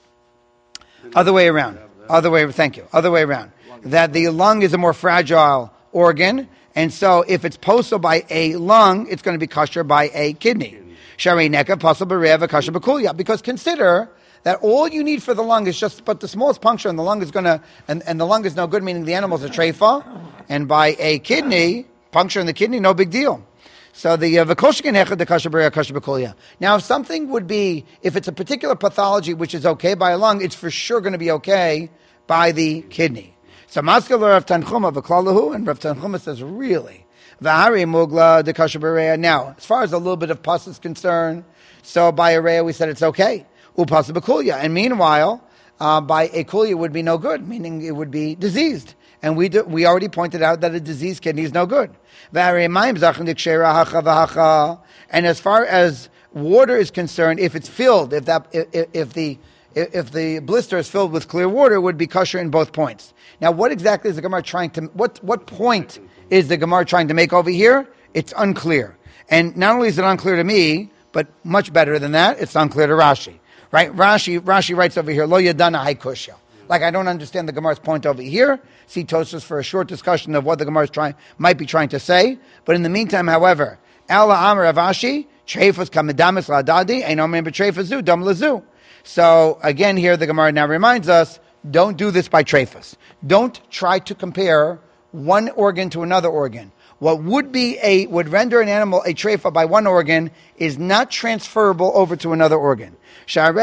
other way around, other way, thank you, other way around, that the lung is a more fragile organ, and so if it's postal by a lung, it's going to be kosher by a kidney. Sharei neka pasal b'reya kasha b'kulya. Because consider that all you need for the lung is just, but the smallest puncture in the lung is going to, and, and the lung is no good, meaning the animal's a treifa, and by a kidney, puncture in the kidney, no big deal. So the v'koshikin hechad the kasha b'reya kasha b'kulya. Now, if something would be, if it's a particular pathology which is okay by a lung, it's for sure going to be okay by the kidney. So maskal Rav Tanchuma v'klalahu, and Rav Tanchuma says, really? V'hari mugla de kasha b'reya. Now, as far as a little bit of pus is concerned, so by a reya we said it's okay. Upasa b'kulya. And meanwhile, uh, by a kulya it would be no good, meaning it would be diseased. And we do, we already pointed out that a diseased kidney is no good. V'hari mayim zachem dikshera hacha v'hacha. And as far as water is concerned, if it's filled, if that, if, if the if the blister is filled with clear water, it would be kosher in both points. Now, what exactly is the Gemara trying to, what, what point is the Gemara trying to make over here? It's unclear. And not only is it unclear to me, but much better than that, it's unclear to Rashi. Right? Rashi, Rashi writes over here, Lo yadana haikushya. Like, I don't understand the Gemara's point over here. See Tosfos for a short discussion of what the Gemara is trying, might be trying to say. But in the meantime, however, Ela Amar Avashi, Treifas Kamidamis Ladadi, Eino Member Treifazu, Dam Lazu. So again, here the Gemara now reminds us, don't do this by treifas. Don't try to compare one organ to another organ. What would be a would render an animal a treifa by one organ is not transferable over to another organ. You cut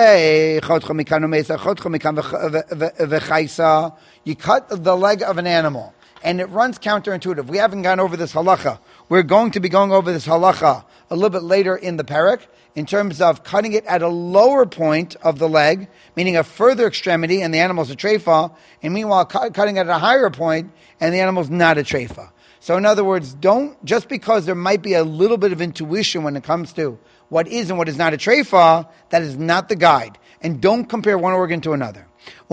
the leg of an animal, and it runs counterintuitive. We haven't gone over this halacha. We're going to be going over this halacha a little bit later in the parak, in terms of cutting it at a lower point of the leg, meaning a further extremity, and the animal's a treifa, and meanwhile cu- cutting it at a higher point, and the animal's not a treifa. So in other words, don't, just because there might be a little bit of intuition when it comes to what is and what is not a treifa, that is not the guide. And don't compare one organ to another.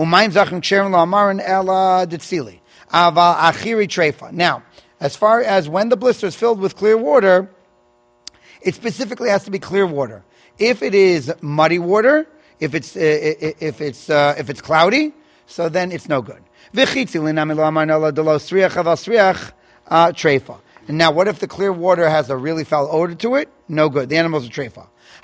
Now, as far as when the blister is filled with clear water, it specifically has to be clear water. If it is muddy water, if it's uh, if it's uh, if it's cloudy, so then it's no good. And now, what if the clear water has a really foul odor to it? No good. The animal's a treifa.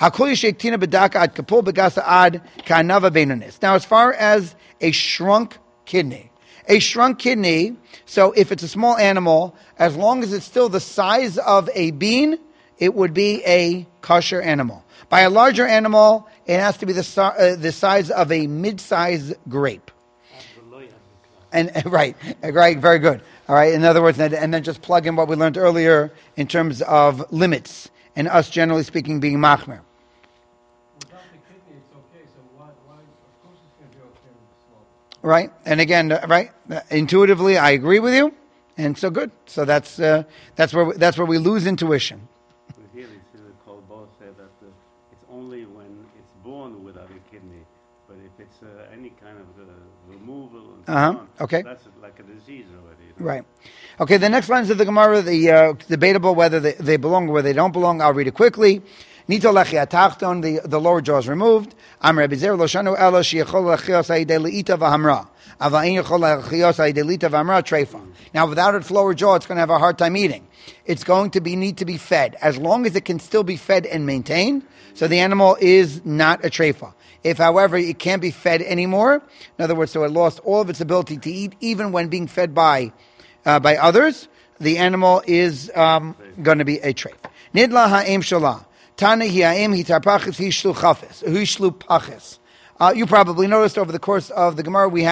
Now, as far as a shrunk kidney, a shrunk kidney, so if it's a small animal, as long as it's still the size of a bean, it would be a kosher animal. By a larger animal, it has to be the, uh, the size of a mid-sized grape. And right, right, very good. All right. In other words, and then just plug in what we learned earlier in terms of limits and us generally speaking being machmer. Without the kidney, it's okay. So why, why? Of course, it's going to be okay with the small. Right, and again, right. Intuitively, I agree with you, and so good. So that's uh, that's where we, that's where we lose intuition. Here, the Kolbo said that uh, it's only when it's born without a kidney, but if it's uh, any kind of uh, removal and so Uh-huh. on, Okay. that's like a disease already. Right. Okay, the next lines of the Gemara, the uh, debatable whether they, they belong or whether they don't belong. I'll read it quickly. Nito lechi atachton, the the lower jaw is removed. Am Rabbi Zer lo shanu ela sheyachol lechios ha'idei le'ita v'hamra. Ava ein yachol lechios ha'idei le'ita v'hamra treifa. Now, without its lower jaw, it's going to have a hard time eating. It's going to be need to be fed. As long as it can still be fed and maintained, so the animal is not a treifa. If, however, it can't be fed anymore, in other words, so it lost all of its ability to eat, even when being fed by uh, by others, the animal is um, going to be a treif. Nidla ha'em shalah. Tana hi'aim hitarpachis hishlu chafis, hishlu pachis. Uh, you probably noticed over the course of the Gemara we had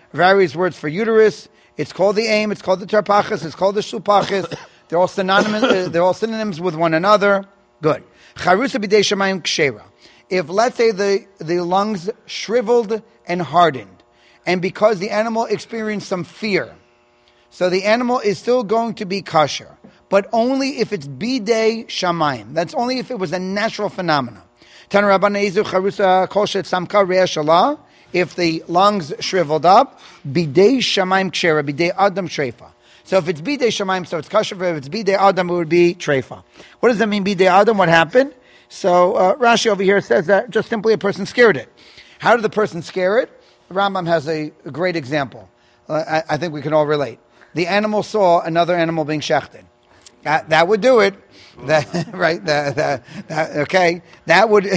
various words for uterus. It's called the aim. It's called the tarpachis. It's called the shupachis. They're all synonymous. uh, they're all synonyms with one another. Good. Charusa b'dei shamayim kshera. If, let's say, the, the lungs shriveled and hardened, and because the animal experienced some fear, so the animal is still going to be kosher, but only if it's bidei shamayim. That's only if it was a natural phenomenon. If the lungs shriveled up, bidei shamayim kshera, bidei adam treifa. So if it's bidei shamayim, so it's kosher. If it's bidei adam, it would be treifa. What does that mean, bidei adam? What happened? So uh, Rashi over here says that just simply a person scared it. How did the person scare it? The Rambam has a, a great example. Uh, I, I think we can all relate. The animal saw another animal being shechted. That, that would do it. That, right? That, that, that, okay. That would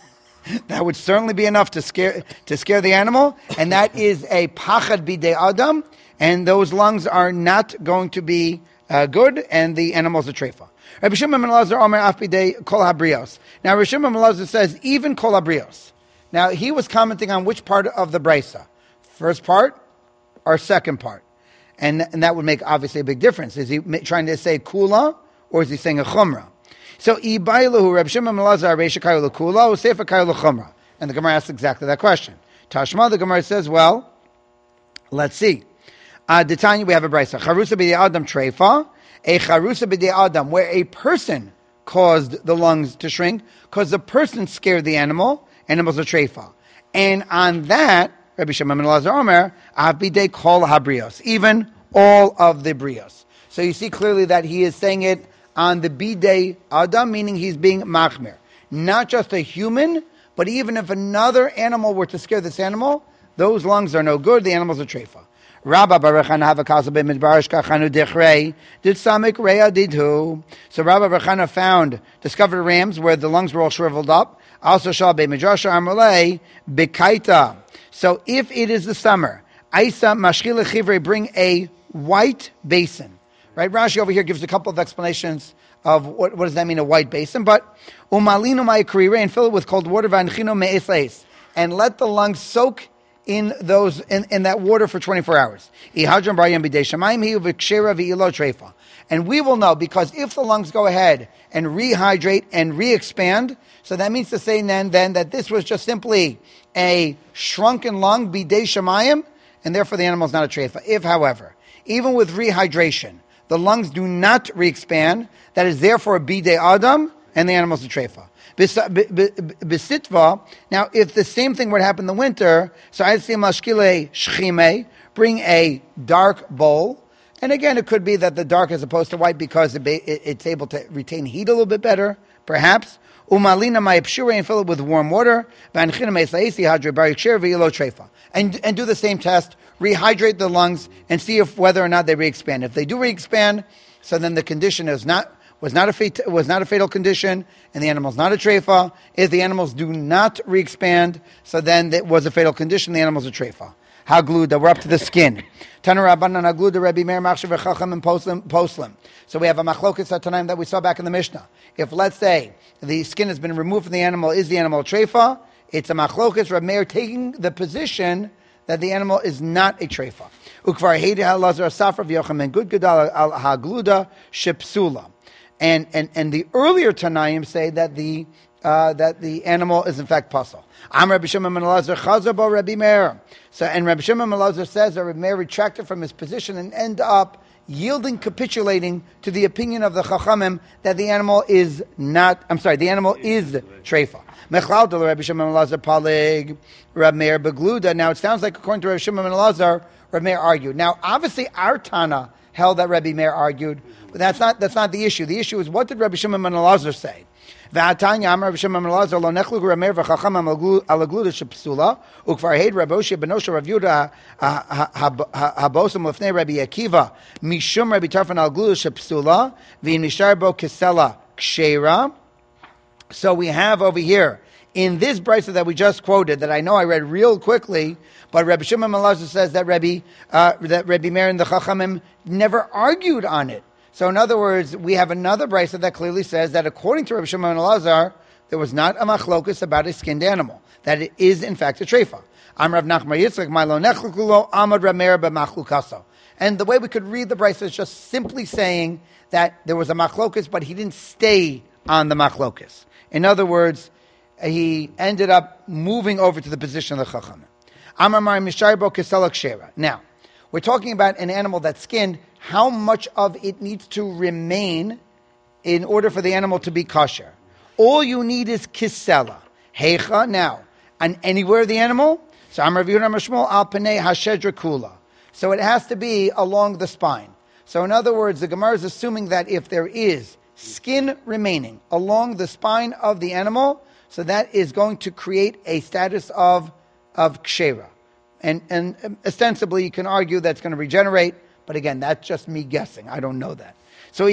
that would certainly be enough to scare to scare the animal. And that is a pachad bidei adam. And those lungs are not going to be uh, good. And the animal's a treifa. Rabbi Shimon ben Elazar Omer af bidei kol habrios. Now Rabbi Shimon ben Elazar says even kol habrios. Now he was commenting on which part of the brisa, first part or second part, and and that would make obviously a big difference. Is he trying to say kula or is he saying a chumrah? So ibailahu Rabbi Shimon ben Elazar reisha kayu lekula or sefer kayu lechumrah, and the Gemara asks exactly that question. Tashma, the Gemara says, well, let's see. Uh, D'Tanya, we have a brisa charusa b'dei adam treifa. A charusa b'dei adam, where a person caused the lungs to shrink, because the person scared the animal, animals a treifa. And on that, Rabbi Shimon ben Elazar Omer, av b'dei kol habrios, even all of the brios. So you see clearly that he is saying it on the bidei adam, meaning he's being machmir. Not just a human, but even if another animal were to scare this animal, those lungs are no good, the animal's a treifa. Rabba Barachana have a kasabim midbarish kachanu dechrei did samik rea didhu. So Rabba Barachana found discovered rams where the lungs were all shriveled up. Also shal be midrasha amalei bekaita. So if it is the summer, Isa mashchila chivrei, bring a white basin. Right? Rashi over here gives a couple of explanations of what, what does that mean, a white basin. But umalinu ma'ikri, and fill it with cold water v'anchino me'es, and let the lungs soak in those in, in that water for twenty-four hours. And we will know, because if the lungs go ahead and rehydrate and re-expand, so that means to say then, then that this was just simply a shrunken lung, bidei shamayim, and therefore the animal is not a treifa. If, however, even with rehydration, the lungs do not re-expand, that is therefore a bidei adam, and the animal is a treifa. Besitva. Now, if the same thing would happen in the winter, so I see mashkile shchime, bring a dark bowl, and again, it could be that the dark as opposed to white because it, it, it's able to retain heat a little bit better, perhaps. Umalina ma'ipshure, and fill it with warm water. And and do the same test. Rehydrate the lungs and see if whether or not they re-expand. If they do re-expand, so then the condition is not. was not a fat, was not a fatal condition, and the animal's not a treifa. If the animals do not re-expand, so then it was a fatal condition, the animal's a treifa. Hagluda, we're up to the skin. Tana Rabbanan Hagluda, Rebbe Meir Machshav Chacham and Poslim. So we have a machlokas Tanaim that we saw back in the Mishnah. If, let's say, the skin has been removed from the animal, is the animal a treifa? It's a machlokas, Rebbe Meir taking the position that the animal is not a treifa. Ukvar Heidi HaLazar Safra V'Yocham and Good Gadal Al Hagluda Shepsula. And, and and the earlier Tanaim say that the uh, that the animal is in fact puzzle. I'm Rabbi Shimon ben Elazar Chazer bo Rabbi Meir. So and Rabbi Shimon ben Elazar says that Rabbi Meir retracted from his position and end up yielding, capitulating to the opinion of the Chachamim that the animal is not. I'm sorry, the animal is treifa. Mechlal to Rabbi Shimon ben Elazar palig Rabbi Meir begluda. Now it sounds like according to Rabbi Shimon ben Elazar, Rabbi Meir argued. Now obviously our Tana held that Rabbi Meir argued, but that's not that's not the issue. The issue is, what did Rabbi Shimon ben Elazar say? V'atanya Amar Rabbi Shimon ben Elazar lo nechlug Rabbi Meir v'chacham alagluda shepsula ukvar heid Rabbi Oshia ben Osha Rav Yehuda habosam lefnei Rabbi Akiva mishum Rabbi Tarfon alagluda shepsula v'in mishar bo kesela kshera. So we have over here in this brisa that we just quoted, that I know I read real quickly, but Rabbi Shimon ben Elazar says that Rabbi uh, that Rabbi Meir and the Chachamim never argued on it. So in other words, we have another brisa that clearly says that according to Rabbi Shimon ben Elazar, there was not a machlokus about a skinned animal, that it is in fact a treifa. Am Rav Nachman Yitzchak, my lo nechlukulo, Amad Rav Meir b'machlukaso. And the way we could read the brisa is just simply saying that there was a machlokas, but he didn't stay on the machlokas. In other words, he ended up moving over to the position of the chacham. Amar Mar Mishaybo Kesela Kshera. Now, we're talking about an animal that's skinned. How much of it needs to remain in order for the animal to be kosher? All you need is kisela. Heicha, now, and anywhere of the animal? So Amar Rav Yehuda Mashmol al Panei Hashedra Kula. So it has to be along the spine. So in other words, the Gemara is assuming that if there is skin remaining along the spine of the animal, so that is going to create a status of, of kshera. And, and ostensibly you can argue that's going to regenerate, but again, that's just me guessing. I don't know that. So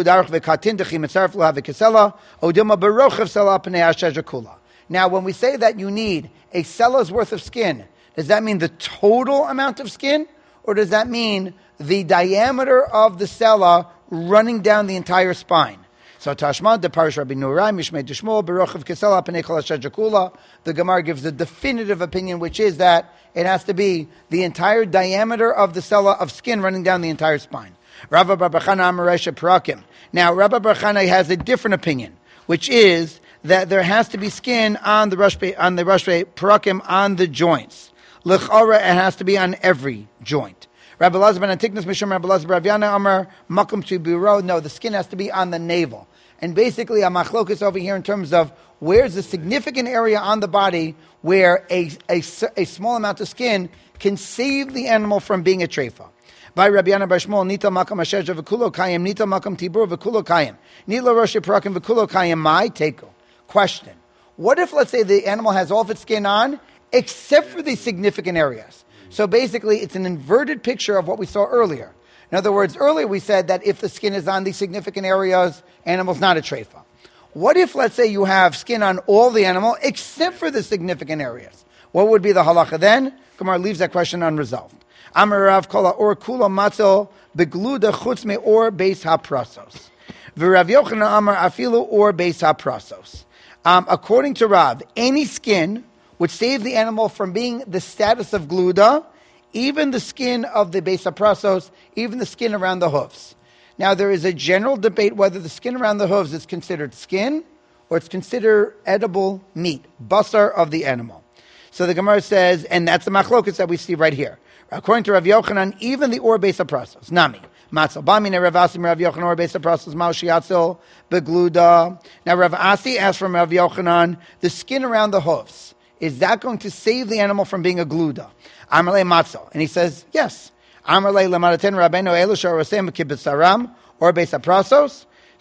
now when we say that you need a sella's worth of skin, does that mean the total amount of skin? Or does that mean the diameter of the sella running down the entire spine? So Tashma de Parish Rabbi Nurai Mishmei Dishmol Berochav Kesela Panei Kol Hashedra. The Gemara gives the definitive opinion, which is that it has to be the entire diameter of the sella of skin running down the entire spine. Rabbi Bar Bar Chana Amar Reisha Parakim. Now Rabbi Bar Chana has a different opinion, which is that there has to be skin on the rush on the rush Parakim on the joints. L'chora, it has to be on every joint. Rabbi Elazar ben Antiknas Mishum Rabbi Elazar Rav Yana Amar Makom to Biro. No, the skin has to be on the navel. And basically, a machlokus over here in terms of where's the significant area on the body where a, a, a small amount of skin can save the animal from being a treifa. By Rabbi Yana Bar Shmuel, Nita Makam Hashedra v'kulo kayim, Nita Makam Tibur v'kulo kayim, Nila Rosh Parakim v'kulo kayim, my teko. Question. What if, let's say, the animal has all of its skin on, except for these significant areas? So basically, it's an inverted picture of what we saw earlier. In other words, earlier we said that if the skin is on these significant areas, animal's not a treifa. What if, let's say, you have skin on all the animal except for the significant areas? What would be the halacha then? Gemara leaves that question unresolved. Amar Rav Kola or Kula Matzel begluda chutz me or beis haprasos. V'Rav Yochanan Amar afilu or beis haprasos. Um, according to Rav, any skin would save the animal from being the status of gluda, even the skin of the beis haprasos, even the skin around the hoofs. Now, there is a general debate whether the skin around the hooves is considered skin or it's considered edible meat, basar of the animal. So the Gemara says, and that's the machlokas that we see right here. According to Rav Yochanan, even the or beis haprasos, nami. Matzal bamine Rav Asi Rav Yochanan or beis haprasos mal shiatzel begluda. Now Rav Asi asked from Rav Yochanan, the skin around the hoofs, is that going to save the animal from being a gluda? Amalei matzal, and he says yes. Amalei lamadaten rabbeinu elusha rosem kibitzaram or beis haprasos.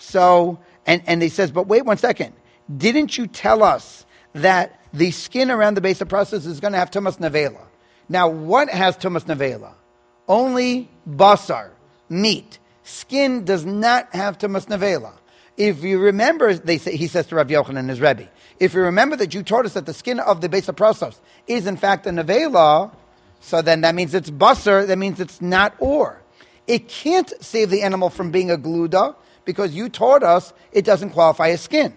So and and he says, but wait one second, didn't you tell us that the skin around the beis haprasos is going to have tumas nevela? Now, what has tumas nevela? Only basar, meat. Skin does not have tumas nevela. If you remember, they say, he says to Rav Yochanan, his Rebbe, if you remember that you taught us that the skin of the beis haprasos is in fact a nevela, so then that means it's basar, that means it's not or. It can't save the animal from being a gluda because you taught us it doesn't qualify as skin.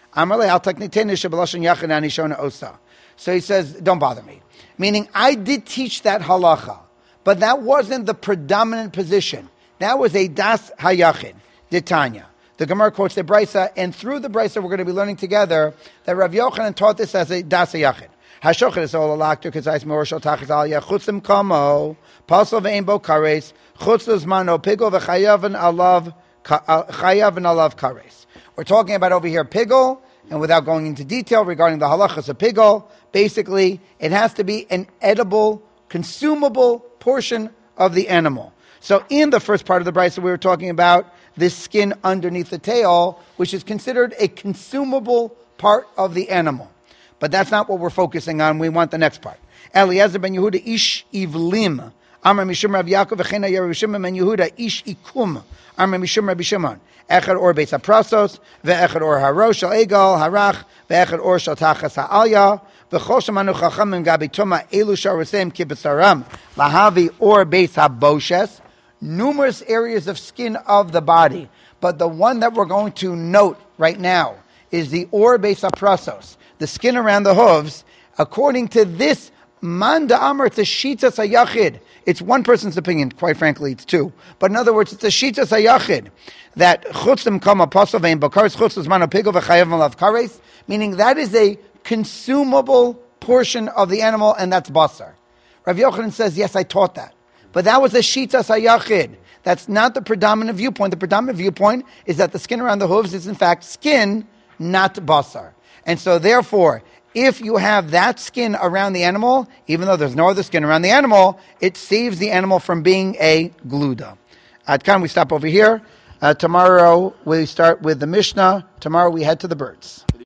So he says, don't bother me. Meaning, I did teach that halacha, but that wasn't the predominant position. That was a das hayachid, Ditanya. The Gemara quotes the Brisa, and through the Brisa we're going to be learning together that Rav Yochanan taught this as a das hayachid. Hashochet is all alakter kazais morshal tachas aliyah chutzim kamo pasal ve'ein bo kares chutzos mano pigol v'chayav and alav chayav and alav kares. We're talking about over here pigol. And without going into detail regarding the halachas of pigol, basically it has to be an edible, consumable portion of the animal. So in the first part of the brisa, we were talking about this skin underneath the tail, which is considered a consumable part of the animal. But that's not what we're focusing on. We want the next part. Eliezer ben Yehuda ish ivlim. Amar mishum Rav Yaakov v'chena Yerushim ben Yehuda ish ikum. Amar mishum Rabbi Shimon. Echad or beis haprasos, ve'echad or harosh shel egal harach, ve'echad or shel tachas ha'alya, v'chol shemanu chachamim gabi tuma elu sharuseim kibitzaram, lahavi or beis haboshes. Numerous areas of skin of the body, but the one that we're going to note right now is the or beis haprasos, the skin around the hooves. According to this Man da'amar, it's a shitas hayachid. It's one person's opinion. Quite frankly, it's two. But in other words, it's a shitas hayachid that chutzim kama pasav vein bakaris chutzim mano pigo v'chayev malav kares, meaning that is a consumable portion of the animal, and that's basar. Rav Yochanan says, yes, I taught that. But that was a shitas hayachid. That's not the predominant viewpoint. The predominant viewpoint is that the skin around the hooves is in fact skin, not basar. And so therefore, if you have that skin around the animal, even though there's no other skin around the animal, it saves the animal from being a gluda. At Khan, we stop over here. Uh, tomorrow we start with the Mishnah. Tomorrow we head to the birds.